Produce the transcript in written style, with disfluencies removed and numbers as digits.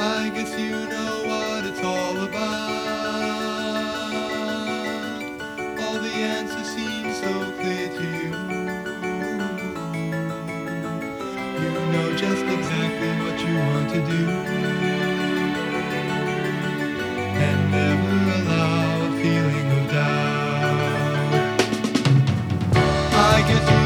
I guess you know what it's all about. All the answers seem so clear to you. You know just exactly what you want to do, and never allow a feeling of doubt. I guess you